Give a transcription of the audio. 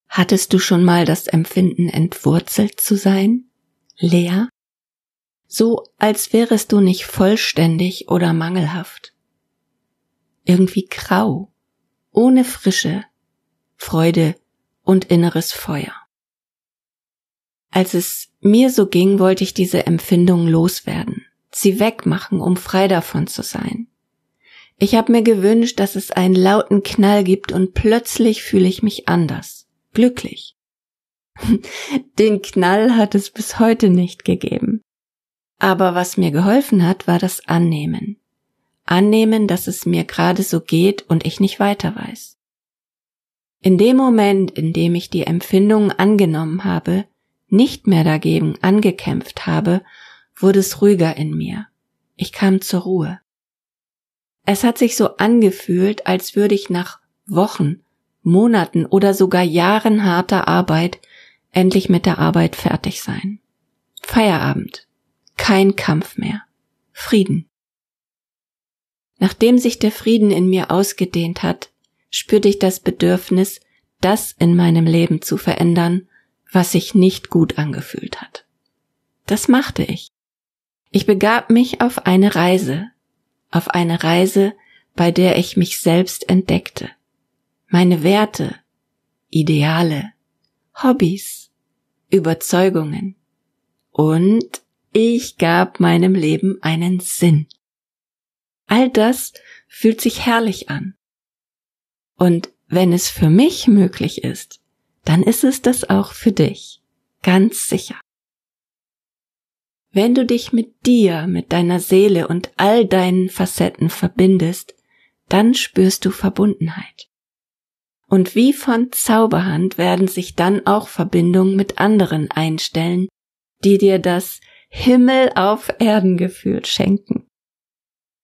Hattest du schon mal das Empfinden, entwurzelt zu sein? Leer? So, als wärest du nicht vollständig oder mangelhaft. Irgendwie grau, ohne Frische, Freude und inneres Feuer. Als es mir so ging, wollte ich diese Empfindung loswerden, sie wegmachen, um frei davon zu sein. Ich habe mir gewünscht, dass es einen lauten Knall gibt und plötzlich fühle ich mich anders, glücklich. Den Knall hat es bis heute nicht gegeben. Aber was mir geholfen hat, war das Annehmen. Annehmen, dass es mir gerade so geht und ich nicht weiter weiß. In dem Moment, in dem ich die Empfindungen angenommen habe, nicht mehr dagegen angekämpft habe, wurde es ruhiger in mir. Ich kam zur Ruhe. Es hat sich so angefühlt, als würde ich nach Wochen, Monaten oder sogar Jahren harter Arbeit endlich mit der Arbeit fertig sein. Feierabend. Kein Kampf mehr. Frieden. Nachdem sich der Frieden in mir ausgedehnt hat, spürte ich das Bedürfnis, das in meinem Leben zu verändern, was sich nicht gut angefühlt hat. Das machte ich. Ich begab mich auf eine Reise, bei der ich mich selbst entdeckte. Meine Werte, Ideale, Hobbys, Überzeugungen. Und ich gab meinem Leben einen Sinn. All das fühlt sich herrlich an. Und wenn es für mich möglich ist, dann ist es das auch für dich. Ganz sicher. Wenn du dich mit dir, mit deiner Seele und all deinen Facetten verbindest, dann spürst du Verbundenheit. Und wie von Zauberhand werden sich dann auch Verbindungen mit anderen einstellen, die dir das Himmel auf Erden Gefühl schenken.